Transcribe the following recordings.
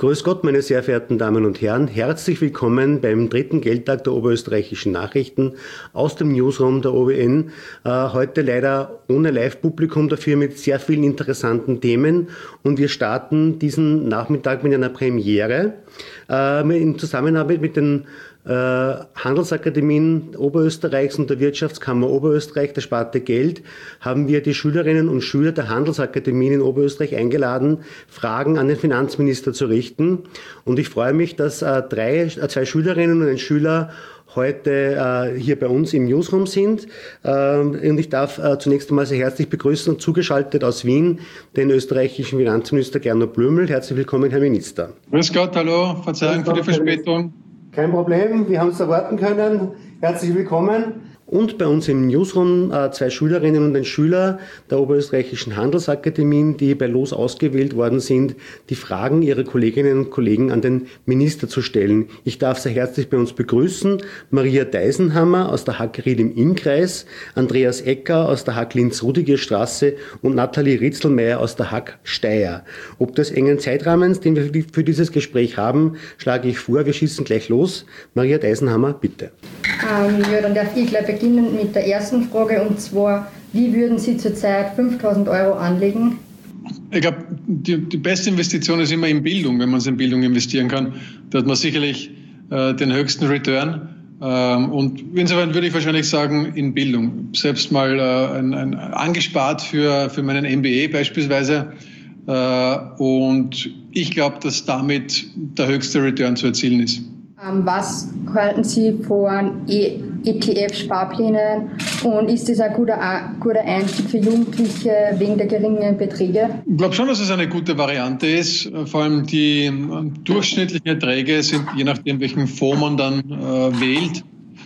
Grüß Gott, meine sehr verehrten Damen und Herren. Herzlich willkommen beim dritten Geldtag der Oberösterreichischen Nachrichten aus dem Newsroom der OWN. Heute leider ohne Live-Publikum, dafür mit sehr vielen interessanten Themen. Und wir starten diesen Nachmittag mit einer Premiere in Zusammenarbeit mit den Handelsakademien Oberösterreichs und der Wirtschaftskammer Oberösterreich, der Sparte Geld, haben wir die Schülerinnen und Schüler der Handelsakademien in Oberösterreich eingeladen, Fragen an den Finanzminister zu richten. Und ich freue mich, dass zwei Schülerinnen und ein Schüler heute hier bei uns im Newsroom sind. Und ich darf zunächst einmal sehr herzlich begrüßen und zugeschaltet aus Wien den österreichischen Finanzminister Gernot Blümel. Herzlich willkommen, Herr Minister. Grüß Gott, hallo, Verzeihung für die Verspätung. Kein Problem, wir haben es erwarten können. Herzlich willkommen. Und bei uns im Newsroom zwei Schülerinnen und ein Schüler der Oberösterreichischen Handelsakademien, die bei Los ausgewählt worden sind, die Fragen ihrer Kolleginnen und Kollegen an den Minister zu stellen. Ich darf sehr herzlich bei uns begrüßen Maria Deisenhammer aus der HAK Ried im Innkreis, Andreas Ecker aus der HAK Linz-Rudiger-Straße und Nathalie Ritzelmeier aus der HAK Steyr. Ob des engen Zeitrahmens, den wir für dieses Gespräch haben, schlage ich vor, wir schießen gleich los. Maria Deisenhammer, bitte. Dann darf ich gleich beginnen mit der ersten Frage, und zwar, wie würden Sie zurzeit 5.000 Euro anlegen? Ich glaube, die beste Investition ist immer in Bildung, wenn man es in Bildung investieren kann. Da hat man sicherlich den höchsten Return. Und insofern würde ich wahrscheinlich sagen, in Bildung. Selbst mal angespart für meinen MBA beispielsweise. Und ich glaube, dass damit der höchste Return zu erzielen ist. Was halten Sie von ETF-Sparplänen und ist das ein guter Einstieg für Jugendliche wegen der geringen Beträge? Ich glaube schon, dass es eine gute Variante ist. Vor allem die durchschnittlichen Erträge sind, je nachdem welchen Fonds man dann wählt,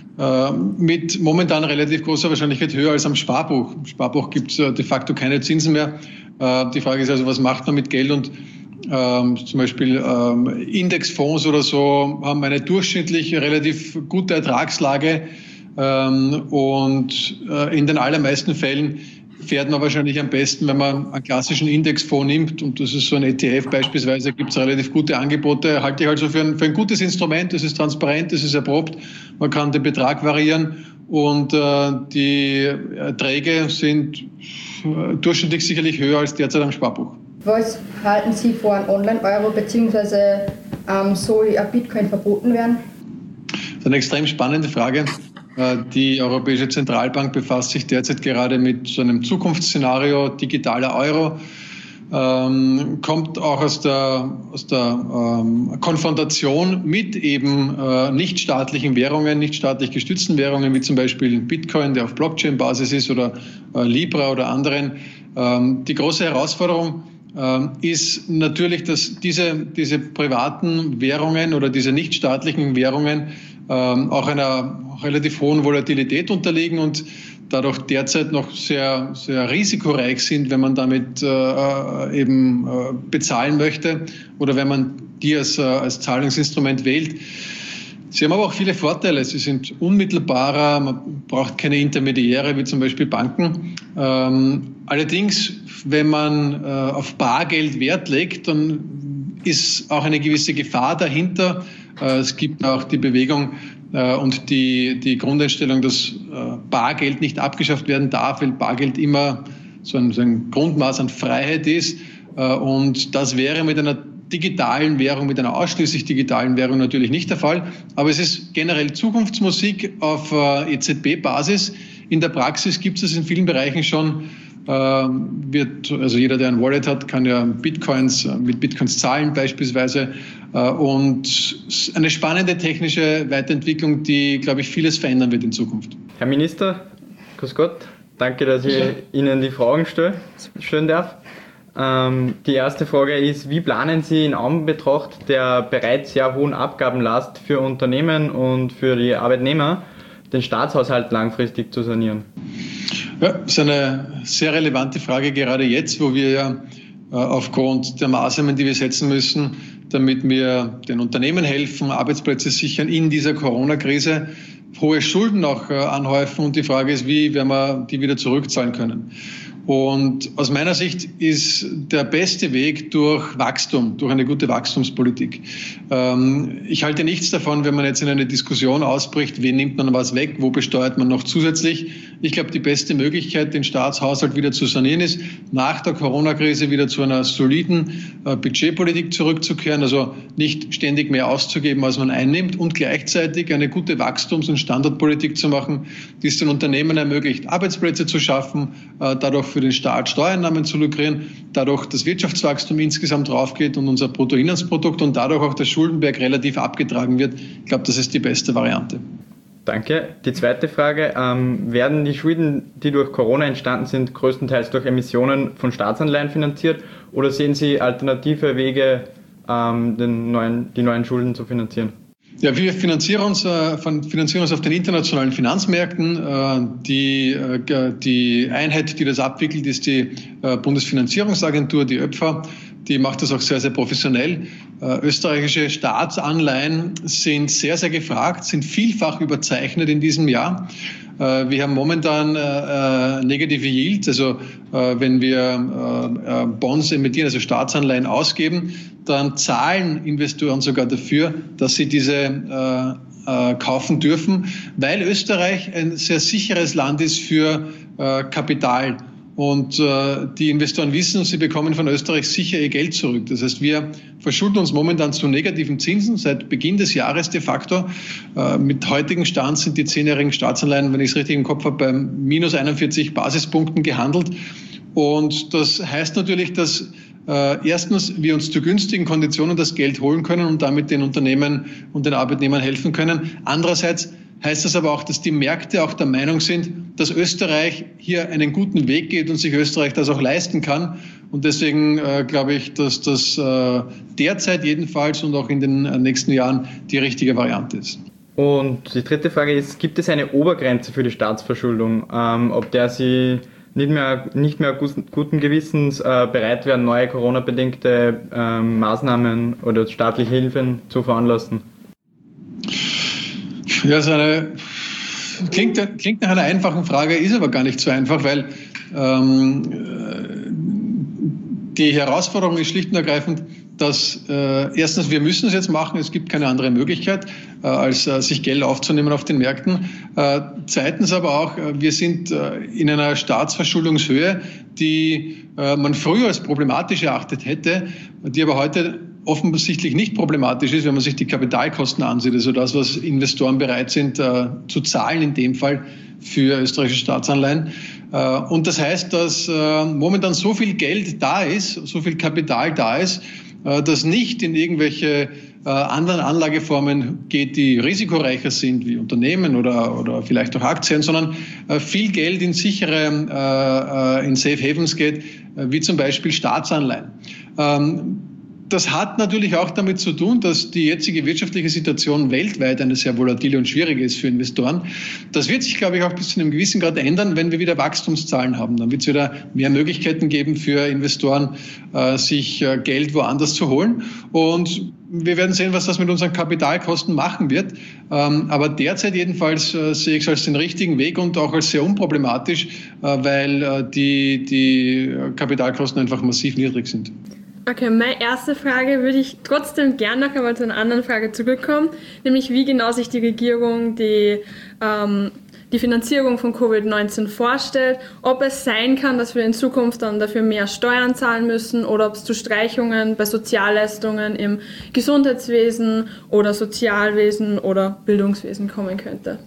mit momentan relativ großer Wahrscheinlichkeit höher als am Sparbuch. Im Sparbuch gibt es de facto keine Zinsen mehr. Die Frage ist also, was macht man mit Geld? Und zum Beispiel Indexfonds oder so haben eine durchschnittlich relativ gute Ertragslage und in den allermeisten Fällen fährt man wahrscheinlich am besten, wenn man einen klassischen Indexfonds nimmt, und das ist so ein ETF beispielsweise, gibt es relativ gute Angebote, halte ich also für ein gutes Instrument. Das ist transparent, das ist erprobt, man kann den Betrag variieren und die Erträge sind durchschnittlich sicherlich höher als derzeit am Sparbuch. Was halten Sie von Online-Euro, beziehungsweise soll ein Bitcoin verboten werden? Das ist eine extrem spannende Frage. Die Europäische Zentralbank befasst sich derzeit gerade mit so einem Zukunftsszenario, digitaler Euro. Kommt auch aus der Konfrontation mit eben nichtstaatlichen Währungen, nicht staatlich gestützten Währungen, wie zum Beispiel Bitcoin, der auf Blockchain-Basis ist, oder Libra oder anderen. Die große Herausforderung ist natürlich, dass diese privaten Währungen oder diese nichtstaatlichen Währungen auch einer relativ hohen Volatilität unterliegen und dadurch derzeit noch sehr, sehr risikoreich sind, wenn man damit eben bezahlen möchte oder wenn man die als Zahlungsinstrument wählt. Sie haben aber auch viele Vorteile. Sie sind unmittelbarer, man braucht keine Intermediäre wie zum Beispiel Banken. Allerdings, wenn man auf Bargeld Wert legt, dann ist auch eine gewisse Gefahr dahinter. Es gibt auch die Bewegung und die Grundeinstellung, dass Bargeld nicht abgeschafft werden darf, weil Bargeld immer so ein Grundmaß an Freiheit ist. Und das wäre mit einer digitalen Währung, mit einer ausschließlich digitalen Währung natürlich nicht der Fall. Aber es ist generell Zukunftsmusik auf EZB-Basis. In der Praxis gibt es in vielen Bereichen schon. Also jeder, der ein Wallet hat, kann ja mit Bitcoins zahlen beispielsweise. Und eine spannende technische Weiterentwicklung, die, glaube ich, vieles verändern wird in Zukunft. Herr Minister, grüß Gott. Danke, dass ich Ihnen die Fragen stellen darf. Die erste Frage ist, wie planen Sie in Anbetracht der bereits sehr hohen Abgabenlast für Unternehmen und für die Arbeitnehmer den Staatshaushalt langfristig zu sanieren? Ja, das ist eine sehr relevante Frage, gerade jetzt, wo wir ja aufgrund der Maßnahmen, die wir setzen müssen, damit wir den Unternehmen helfen, Arbeitsplätze sichern in dieser Corona-Krise, hohe Schulden auch anhäufen. Und die Frage ist, wie werden wir die wieder zurückzahlen können? Und aus meiner Sicht ist der beste Weg durch Wachstum, durch eine gute Wachstumspolitik. Ich halte nichts davon, wenn man jetzt in eine Diskussion ausbricht, wen nimmt man was weg, wo besteuert man noch zusätzlich. Ich glaube, die beste Möglichkeit, den Staatshaushalt wieder zu sanieren, ist, nach der Corona-Krise wieder zu einer soliden Budgetpolitik zurückzukehren, also nicht ständig mehr auszugeben, als man einnimmt, und gleichzeitig eine gute Wachstums- und Standortpolitik zu machen, die es den Unternehmen ermöglicht, Arbeitsplätze zu schaffen, dadurch für den Staat Steuereinnahmen zu lukrieren, dadurch das Wirtschaftswachstum insgesamt raufgeht und unser Bruttoinlandsprodukt und dadurch auch der Schuldenberg relativ abgetragen wird. Ich glaube, das ist die beste Variante. Danke. Die zweite Frage, werden die Schulden, die durch Corona entstanden sind, größtenteils durch Emissionen von Staatsanleihen finanziert, oder sehen Sie alternative Wege, die neuen Schulden zu finanzieren? Ja, wir finanzieren uns auf den internationalen Finanzmärkten. Die Einheit, die das abwickelt, ist die Bundesfinanzierungsagentur, die ÖPFA. Die macht das auch sehr, sehr professionell. Österreichische Staatsanleihen sind sehr, sehr gefragt, sind vielfach überzeichnet in diesem Jahr. Wir haben momentan negative Yield, also wenn wir Bonds emittieren, also Staatsanleihen ausgeben, dann zahlen Investoren sogar dafür, dass sie diese kaufen dürfen, weil Österreich ein sehr sicheres Land ist für Kapital. Und die Investoren wissen, sie bekommen von Österreich sicher ihr Geld zurück. Das heißt, wir verschulden uns momentan zu negativen Zinsen seit Beginn des Jahres de facto. Mit heutigem Stand sind die 10-jährigen Staatsanleihen, wenn ich es richtig im Kopf habe, bei minus 41 Basispunkten gehandelt. Und das heißt natürlich, dass erstens wir uns zu günstigen Konditionen das Geld holen können und damit den Unternehmen und den Arbeitnehmern helfen können. Andererseits heißt das aber auch, dass die Märkte auch der Meinung sind, dass Österreich hier einen guten Weg geht und sich Österreich das auch leisten kann. Und deswegen glaube ich, dass das derzeit jedenfalls und auch in den nächsten Jahren die richtige Variante ist. Und die dritte Frage ist, gibt es eine Obergrenze für die Staatsverschuldung, ob der Sie nicht mehr guten Gewissens bereit wären, neue Corona-bedingte Maßnahmen oder staatliche Hilfen zu veranlassen? Ja, klingt nach einer einfachen Frage, ist aber gar nicht so einfach, weil die Herausforderung ist schlicht und ergreifend, dass erstens, wir müssen es jetzt machen, es gibt keine andere Möglichkeit, als sich Geld aufzunehmen auf den Märkten. Zweitens aber auch, wir sind in einer Staatsverschuldungshöhe, die man früher als problematisch erachtet hätte, die aber heute offensichtlich nicht problematisch ist, wenn man sich die Kapitalkosten ansieht, also das, was Investoren bereit sind zu zahlen, in dem Fall für österreichische Staatsanleihen. Und das heißt, dass momentan so viel Geld da ist, so viel Kapital da ist, das nicht in irgendwelche anderen Anlageformen geht, die risikoreicher sind, wie Unternehmen oder vielleicht auch Aktien, sondern viel Geld in sichere, in Safe Havens geht, wie zum Beispiel Staatsanleihen. Das hat natürlich auch damit zu tun, dass die jetzige wirtschaftliche Situation weltweit eine sehr volatile und schwierige ist für Investoren. Das wird sich, glaube ich, auch bis zu einem gewissen Grad ändern, wenn wir wieder Wachstumszahlen haben. Dann wird es wieder mehr Möglichkeiten geben für Investoren, sich Geld woanders zu holen. Und wir werden sehen, was das mit unseren Kapitalkosten machen wird. Aber derzeit jedenfalls sehe ich es als den richtigen Weg und auch als sehr unproblematisch, weil die Kapitalkosten einfach massiv niedrig sind. Okay, meine erste Frage würde ich trotzdem gerne noch einmal zu einer anderen Frage zurückkommen, nämlich wie genau sich die Regierung die Finanzierung von Covid-19 vorstellt, ob es sein kann, dass wir in Zukunft dann dafür mehr Steuern zahlen müssen oder ob es zu Streichungen bei Sozialleistungen im Gesundheitswesen oder Sozialwesen oder Bildungswesen kommen könnte.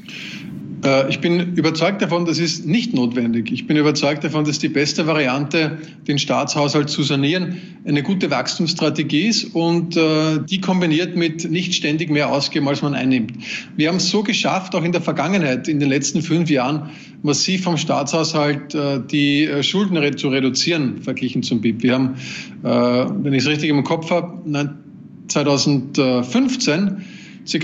Ich bin überzeugt davon, das ist nicht notwendig. Ich bin überzeugt davon, dass die beste Variante, den Staatshaushalt zu sanieren, eine gute Wachstumsstrategie ist und die kombiniert mit nicht ständig mehr ausgeben, als man einnimmt. Wir haben es so geschafft, auch in der Vergangenheit, in den letzten 5 Jahren, massiv vom Staatshaushalt die Schulden zu reduzieren, verglichen zum BIP. Wir haben, wenn ich es richtig im Kopf habe, 2015 ca.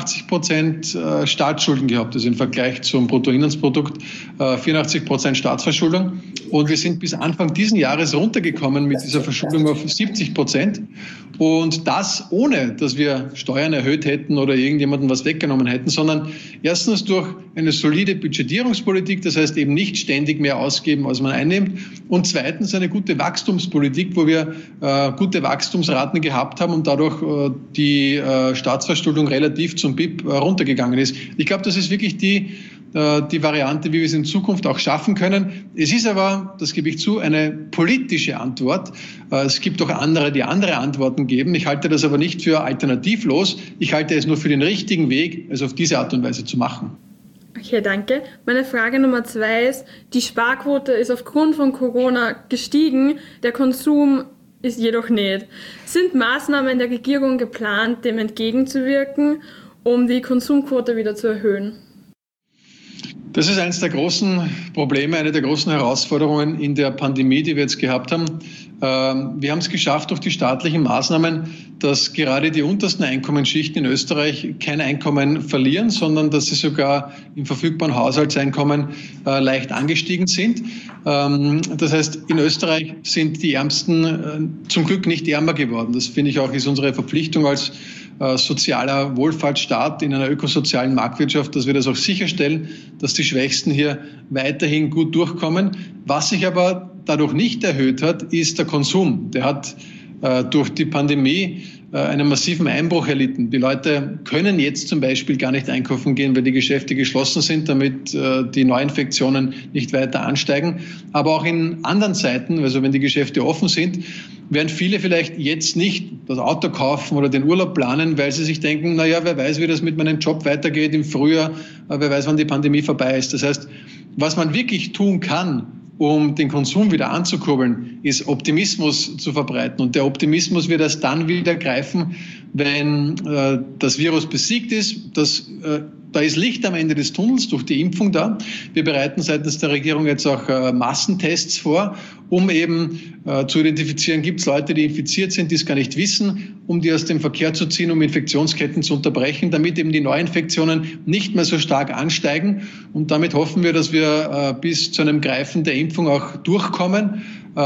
84% Staatsschulden gehabt, also im Vergleich zum Bruttoinlandsprodukt 84% Staatsverschuldung. Und wir sind bis Anfang diesen Jahres runtergekommen mit dieser Verschuldung auf 70%. Und das ohne, dass wir Steuern erhöht hätten oder irgendjemandem was weggenommen hätten, sondern erstens durch eine solide Budgetierungspolitik, das heißt eben nicht ständig mehr ausgeben, als man einnimmt. Und zweitens eine gute Wachstumspolitik, wo wir gute Wachstumsraten gehabt haben und dadurch die Staatsverschuldung relativ zum BIP runtergegangen ist. Ich glaube, das ist wirklich die Variante, wie wir es in Zukunft auch schaffen können. Es ist aber, das gebe ich zu, eine politische Antwort. Es gibt auch andere, die andere Antworten geben. Ich halte das aber nicht für alternativlos. Ich halte es nur für den richtigen Weg, es auf diese Art und Weise zu machen. Okay, danke. Meine Frage Nummer 2 ist, die Sparquote ist aufgrund von Corona gestiegen, der Konsum ist jedoch nicht. Sind Maßnahmen der Regierung geplant, dem entgegenzuwirken, um die Konsumquote wieder zu erhöhen? Das ist eines der großen Probleme, eine der großen Herausforderungen in der Pandemie, die wir jetzt gehabt haben. Wir haben es geschafft durch die staatlichen Maßnahmen, dass gerade die untersten Einkommensschichten in Österreich kein Einkommen verlieren, sondern dass sie sogar im verfügbaren Haushaltseinkommen leicht angestiegen sind. Das heißt, in Österreich sind die Ärmsten zum Glück nicht ärmer geworden. Das finde ich auch ist unsere Verpflichtung als sozialer Wohlfahrtsstaat in einer ökosozialen Marktwirtschaft, dass wir das auch sicherstellen, dass die Schwächsten hier weiterhin gut durchkommen. Was sich aber dadurch nicht erhöht hat, ist der Konsum. Der hat durch die Pandemie einen massiven Einbruch erlitten. Die Leute können jetzt zum Beispiel gar nicht einkaufen gehen, weil die Geschäfte geschlossen sind, damit die Neuinfektionen nicht weiter ansteigen. Aber auch in anderen Zeiten, also wenn die Geschäfte offen sind, werden viele vielleicht jetzt nicht das Auto kaufen oder den Urlaub planen, weil sie sich denken, naja, wer weiß, wie das mit meinem Job weitergeht im Frühjahr, wer weiß, wann die Pandemie vorbei ist. Das heißt, was man wirklich tun kann, um den Konsum wieder anzukurbeln, ist Optimismus zu verbreiten. Und der Optimismus wird erst dann wieder greifen, wenn das Virus besiegt ist. Da ist Licht am Ende des Tunnels durch die Impfung da. Wir bereiten seitens der Regierung jetzt auch Massentests vor, um eben zu identifizieren, gibt es Leute, die infiziert sind, die es gar nicht wissen, um die aus dem Verkehr zu ziehen, um Infektionsketten zu unterbrechen, damit eben die Neuinfektionen nicht mehr so stark ansteigen. Und damit hoffen wir, dass wir bis zu einem Greifen der Impfung auch durchkommen.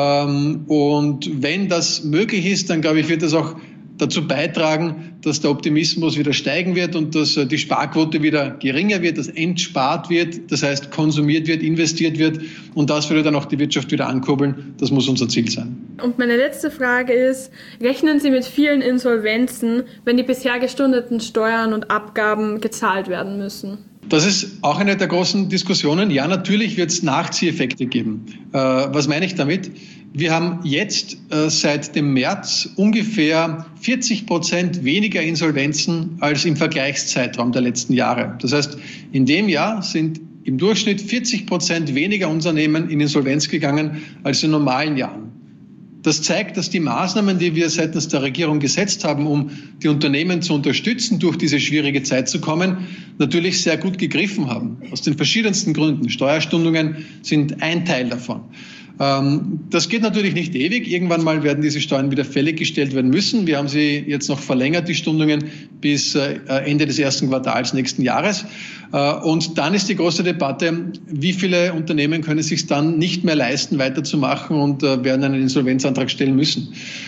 Und wenn das möglich ist, dann glaube ich, wird das auch dazu beitragen, dass der Optimismus wieder steigen wird und dass die Sparquote wieder geringer wird, dass entspart wird, das heißt konsumiert wird, investiert wird und das würde dann auch die Wirtschaft wieder ankurbeln. Das muss unser Ziel sein. Und meine letzte Frage ist, rechnen Sie mit vielen Insolvenzen, wenn die bisher gestundeten Steuern und Abgaben gezahlt werden müssen? Das ist auch eine der großen Diskussionen. Ja, natürlich wird es Nachzieheffekte geben. Was meine ich damit? Wir haben jetzt seit dem März ungefähr 40% weniger Insolvenzen als im Vergleichszeitraum der letzten Jahre. Das heißt, in dem Jahr sind im Durchschnitt 40% weniger Unternehmen in Insolvenz gegangen als in normalen Jahren. Das zeigt, dass die Maßnahmen, die wir seitens der Regierung gesetzt haben, um die Unternehmen zu unterstützen, durch diese schwierige Zeit zu kommen, natürlich sehr gut gegriffen haben. Aus den verschiedensten Gründen. Steuerstundungen sind ein Teil davon. Das geht natürlich nicht ewig. Irgendwann mal werden diese Steuern wieder fällig gestellt werden müssen. Wir haben sie jetzt noch verlängert, die Stundungen, bis Ende des ersten Quartals nächsten Jahres. Und dann ist die große Debatte, wie viele Unternehmen können es sich dann nicht mehr leisten, weiterzumachen und werden einen Insolvenzantrag stellen müssen.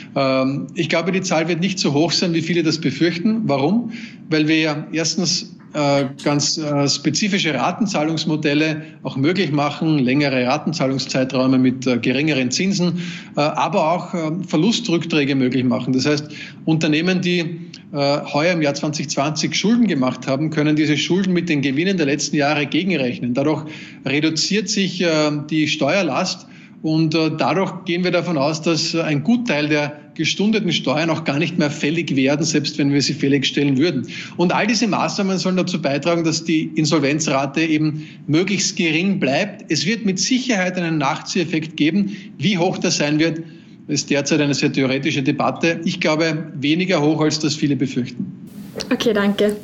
Ich glaube, die Zahl wird nicht so hoch sein, wie viele das befürchten. Warum? Weil wir ja erstens ganz spezifische Ratenzahlungsmodelle auch möglich machen, längere Ratenzahlungszeiträume mit geringeren Zinsen, aber auch Verlustrückträge möglich machen. Das heißt, Unternehmen, die heuer im Jahr 2020 Schulden gemacht haben, können diese Schulden mit den Gewinnen der letzten Jahre gegenrechnen. Dadurch reduziert sich die Steuerlast und dadurch gehen wir davon aus, dass ein Gutteil der gestundeten Steuern auch gar nicht mehr fällig werden, selbst wenn wir sie fällig stellen würden. Und all diese Maßnahmen sollen dazu beitragen, dass die Insolvenzrate eben möglichst gering bleibt. Es wird mit Sicherheit einen Nachzieheffekt geben. Wie hoch das sein wird, ist derzeit eine sehr theoretische Debatte. Ich glaube, weniger hoch, als das viele befürchten. Okay, danke.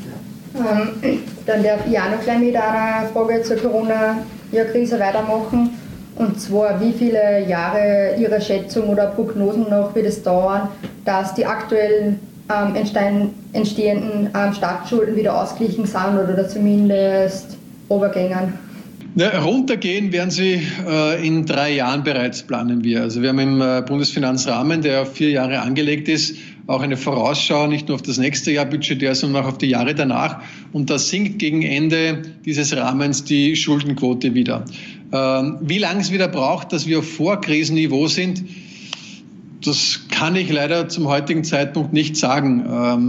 Dann darf ich auch noch gleich mit einer Frage zur Corona-Krise weitermachen. Und zwar, wie viele Jahre Ihrer Schätzung oder Prognosen noch wird es dauern, dass die aktuellen entstehenden Staatsschulden wieder ausgeglichen sind oder zumindest runtergehen? Runtergehen werden sie in 3 Jahren bereits, planen wir. Also wir haben im Bundesfinanzrahmen, der auf 4 Jahre angelegt ist, auch eine Vorausschau nicht nur auf das nächste Jahr budgetär, sondern auch auf die Jahre danach. Und da sinkt gegen Ende dieses Rahmens die Schuldenquote wieder. Wie lange es wieder braucht, dass wir auf Vorkrisenniveau sind, das kann ich leider zum heutigen Zeitpunkt nicht sagen.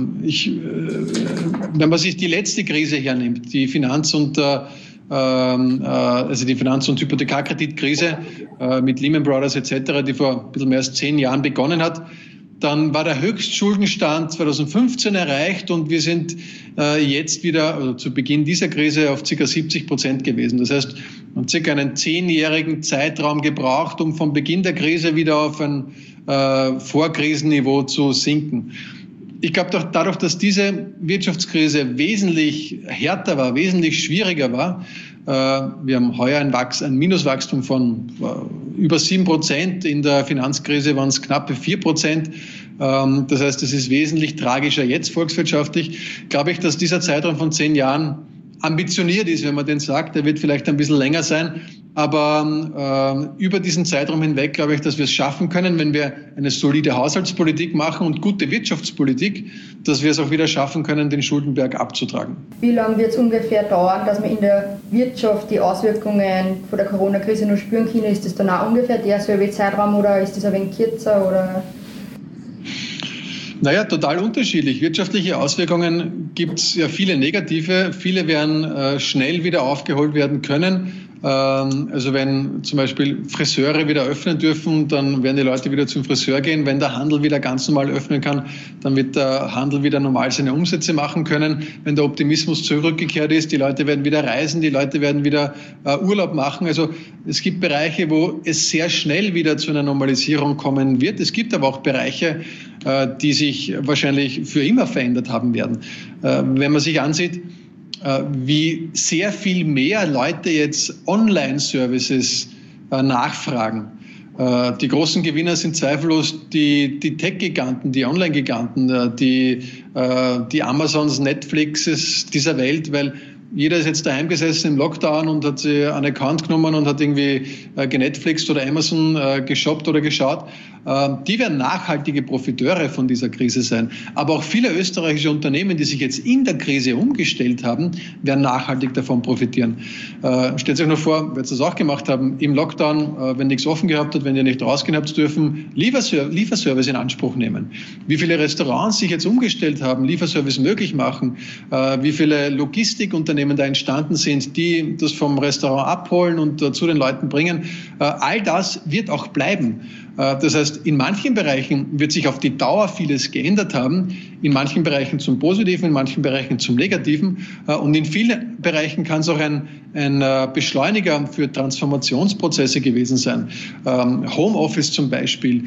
Wenn man sich die letzte Krise hernimmt, die Finanz- und Hypothekarkreditkrise mit Lehman Brothers etc., die vor ein bisschen mehr als 10 Jahren begonnen hat, dann war der Höchstschuldenstand 2015 erreicht und wir sind jetzt wieder, also zu Beginn dieser Krise, auf ca. 70% gewesen. Das heißt, wir haben ca. einen 10-jährigen Zeitraum gebraucht, um vom Beginn der Krise wieder auf ein Vorkrisenniveau zu sinken. Ich glaube doch, dadurch, dass diese Wirtschaftskrise wesentlich härter war, wesentlich schwieriger war, wir haben heuer ein Minuswachstum von über 7%, in der Finanzkrise waren es knappe 4%. Das heißt, es ist wesentlich tragischer jetzt volkswirtschaftlich. Glaube ich, dass dieser Zeitraum von 10 Jahren ambitioniert ist, wenn man den sagt. Der wird vielleicht ein bisschen länger sein. Aber über diesen Zeitraum hinweg glaube ich, dass wir es schaffen können, wenn wir eine solide Haushaltspolitik machen und gute Wirtschaftspolitik, dass wir es auch wieder schaffen können, den Schuldenberg abzutragen. Wie lange wird es ungefähr dauern, dass man in der Wirtschaft die Auswirkungen von der Corona-Krise noch spüren kann? Ist das dann auch ungefähr derselbe Zeitraum oder ist das ein wenig kürzer? Oder? Naja, total unterschiedlich. Wirtschaftliche Auswirkungen gibt es ja viele negative. Viele werden schnell wieder aufgeholt werden können. Also wenn zum Beispiel Friseure wieder öffnen dürfen, dann werden die Leute wieder zum Friseur gehen. Wenn der Handel wieder ganz normal öffnen kann, dann wird der Handel wieder normal seine Umsätze machen können. Wenn der Optimismus zurückgekehrt ist, die Leute werden wieder reisen, die Leute werden wieder Urlaub machen. Also es gibt Bereiche, wo es sehr schnell wieder zu einer Normalisierung kommen wird. Es gibt aber auch Bereiche, die sich wahrscheinlich für immer verändert haben werden. Wenn man sich ansieht, wie sehr viel mehr Leute jetzt Online-Services nachfragen. Die großen Gewinner sind zweifellos die Tech-Giganten, die Online-Giganten, die Amazons, Netflixes dieser Welt, weil jeder ist jetzt daheim gesessen im Lockdown und hat sich einen Account genommen und hat irgendwie genetflixt oder Amazon geshoppt oder geschaut. Die werden nachhaltige Profiteure von dieser Krise sein. Aber auch viele österreichische Unternehmen, die sich jetzt in der Krise umgestellt haben, werden nachhaltig davon profitieren. Stellt euch noch vor, wer das auch gemacht haben, im Lockdown, wenn nichts offen gehabt hat, wenn ihr nicht rausgehen habt dürfen, Lieferservice in Anspruch nehmen. Wie viele Restaurants sich jetzt umgestellt haben, Lieferservice möglich machen, wie viele Logistikunternehmen da entstanden sind, die das vom Restaurant abholen und zu den Leuten bringen. All das wird auch bleiben. Das heißt, in manchen Bereichen wird sich auf die Dauer vieles geändert haben, in manchen Bereichen zum Positiven, in manchen Bereichen zum Negativen und in vielen Bereichen kann es auch ein Beschleuniger für Transformationsprozesse gewesen sein. Homeoffice zum Beispiel,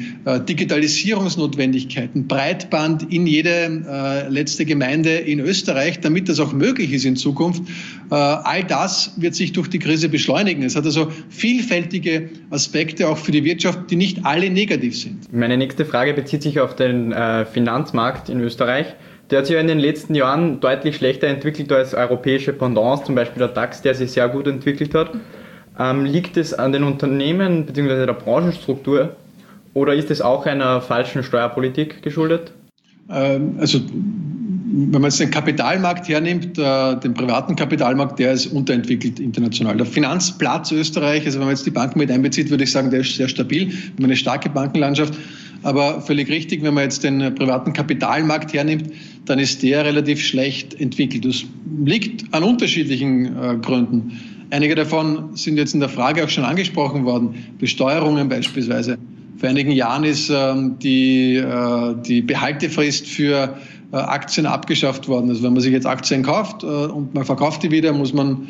Digitalisierungsnotwendigkeiten, Breitband in jede letzte Gemeinde in Österreich, damit das auch möglich ist in Zukunft. All das wird sich durch die Krise beschleunigen. Es hat also vielfältige Aspekte auch für die Wirtschaft, die nicht alle negativ sind. Meine nächste Frage bezieht sich auf den Finanzmarkt in Österreich. Der hat sich ja in den letzten Jahren deutlich schlechter entwickelt als europäische Pendants, zum Beispiel der DAX, der sich sehr gut entwickelt hat. Liegt es an den Unternehmen bzw. der Branchenstruktur oder ist es auch einer falschen Steuerpolitik geschuldet? Also wenn man jetzt den Kapitalmarkt hernimmt, den privaten Kapitalmarkt, der ist unterentwickelt international. Der Finanzplatz Österreich, also wenn man jetzt die Banken mit einbezieht, würde ich sagen, der ist sehr stabil. Wir haben eine starke Bankenlandschaft. Aber völlig richtig, wenn man jetzt den privaten Kapitalmarkt hernimmt, dann ist der relativ schlecht entwickelt. Das liegt an unterschiedlichen Gründen. Einige davon sind jetzt in der Frage auch schon angesprochen worden. Besteuerungen beispielsweise. Vor einigen Jahren ist die Behaltefrist für Aktien abgeschafft worden. Also wenn man sich jetzt Aktien kauft und man verkauft die wieder, muss man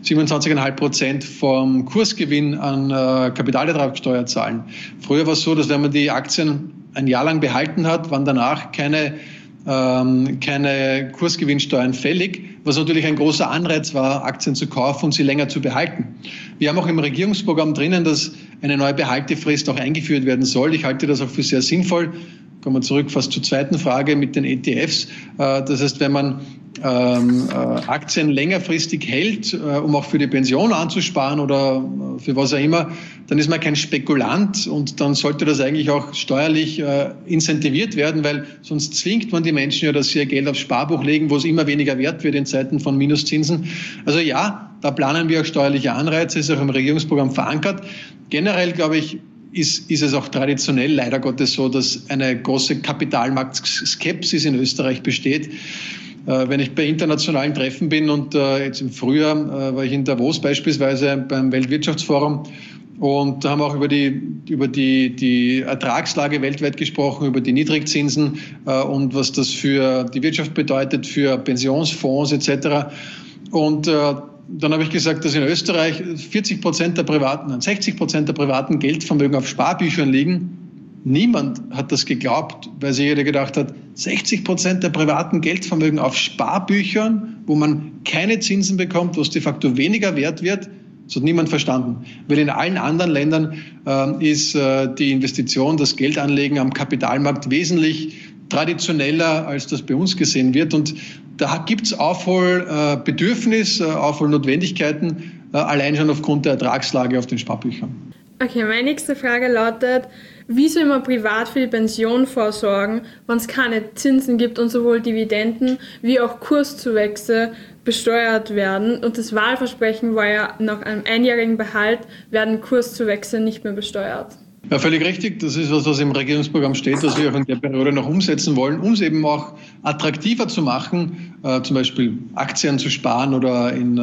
27,5% vom Kursgewinn an Kapitalertragssteuer zahlen. Früher war es so, dass wenn man die Aktien ein Jahr lang behalten hat, waren danach keine Kursgewinnsteuern fällig, was natürlich ein großer Anreiz war, Aktien zu kaufen und sie länger zu behalten. Wir haben auch im Regierungsprogramm drinnen, dass eine neue Behaltefrist auch eingeführt werden soll. Ich halte das auch für sehr sinnvoll. kommen wir zurück fast zur zweiten Frage mit den ETFs. Das heißt, wenn man Aktien längerfristig hält, um auch für die Pension anzusparen oder für was auch immer, dann ist man kein Spekulant und dann sollte das eigentlich auch steuerlich incentiviert werden, weil sonst zwingt man die Menschen ja, dass sie ihr Geld aufs Sparbuch legen, wo es immer weniger wert wird in Zeiten von Minuszinsen. Also ja, da planen wir auch steuerliche Anreize, ist auch im Regierungsprogramm verankert. Generell, glaube ich, ist es auch traditionell leider Gottes so, dass eine große Kapitalmarktskepsis in Österreich besteht. Wenn ich bei internationalen Treffen bin und jetzt im Frühjahr war ich in Davos beispielsweise beim Weltwirtschaftsforum und da haben wir auch über die Ertragslage weltweit gesprochen, über die Niedrigzinsen und was das für die Wirtschaft bedeutet, für Pensionsfonds etc. Und dann habe ich gesagt, dass in Österreich 60% der privaten Geldvermögen auf Sparbüchern liegen. Niemand hat das geglaubt, weil sich jeder gedacht hat, 60% der privaten Geldvermögen auf Sparbüchern, wo man keine Zinsen bekommt, wo es de facto weniger wert wird, das hat niemand verstanden. Weil in allen anderen Ländern ist die Investition, das Geldanlegen am Kapitalmarkt wesentlich traditioneller, als das bei uns gesehen wird. Und da gibt es Aufholbedürfnis, Aufholnotwendigkeiten, allein schon aufgrund der Ertragslage auf den Sparbüchern. Okay, meine nächste Frage lautet, wie soll man privat für die Pension vorsorgen, wenn es keine Zinsen gibt und sowohl Dividenden wie auch Kurszuwächse besteuert werden? Und das Wahlversprechen war ja, nach einem einjährigen Behalt werden Kurszuwächse nicht mehr besteuert. Ja, völlig richtig. Das ist was im Regierungsprogramm steht, was wir auch in der Periode noch umsetzen wollen, um es eben auch attraktiver zu machen, zum Beispiel Aktien zu sparen oder in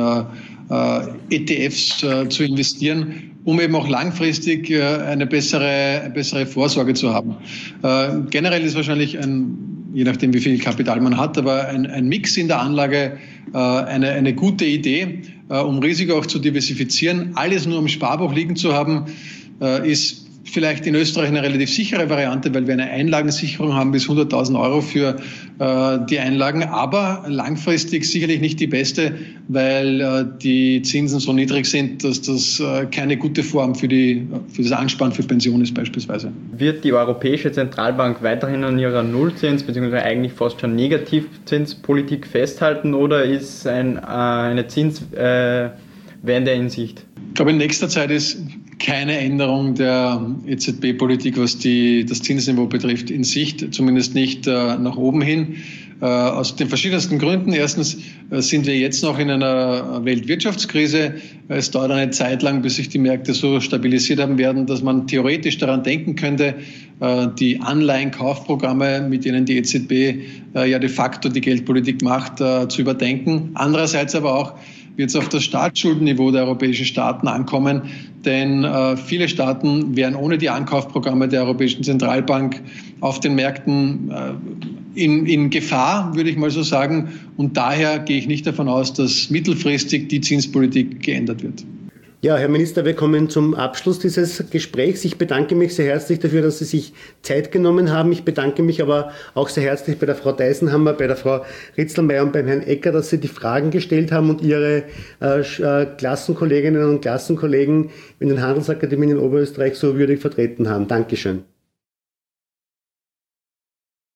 ETFs zu investieren, um eben auch langfristig eine bessere Vorsorge zu haben. Generell ist wahrscheinlich je nachdem wie viel Kapital man hat, aber ein Mix in der Anlage eine gute Idee, um Risiko auch zu diversifizieren. Alles nur im Sparbuch liegen zu haben, ist vielleicht in Österreich eine relativ sichere Variante, weil wir eine Einlagensicherung haben bis 100.000 Euro für die Einlagen, aber langfristig sicherlich nicht die beste, weil die Zinsen so niedrig sind, dass das keine gute Form für das Ansparen für Pension ist beispielsweise. Wird die Europäische Zentralbank weiterhin an ihrer Nullzins bzw. eigentlich fast schon Negativzinspolitik festhalten oder ist eine Zinswende in Sicht? Ich glaube, in nächster Zeit ist keine Änderung der EZB-Politik, was das Zinsniveau betrifft, in Sicht, zumindest nicht nach oben hin. Aus den verschiedensten Gründen. Erstens sind wir jetzt noch in einer Weltwirtschaftskrise. Es dauert eine Zeit lang, bis sich die Märkte so stabilisiert haben werden, dass man theoretisch daran denken könnte, die Anleihenkaufprogramme, mit denen die EZB ja de facto die Geldpolitik macht, zu überdenken. Andererseits aber auch wird es auf das Staatsschuldenniveau der europäischen Staaten ankommen, denn viele Staaten wären ohne die Ankaufprogramme der Europäischen Zentralbank auf den Märkten in Gefahr, würde ich mal so sagen. Und daher gehe ich nicht davon aus, dass mittelfristig die Zinspolitik geändert wird. Ja, Herr Minister, wir kommen zum Abschluss dieses Gesprächs. Ich bedanke mich sehr herzlich dafür, dass Sie sich Zeit genommen haben. Ich bedanke mich aber auch sehr herzlich bei der Frau Deisenhammer, bei der Frau Ritzelmeier und beim Herrn Ecker, dass Sie die Fragen gestellt haben und Ihre Klassenkolleginnen und Klassenkollegen in den Handelsakademien in Oberösterreich so würdig vertreten haben. Dankeschön.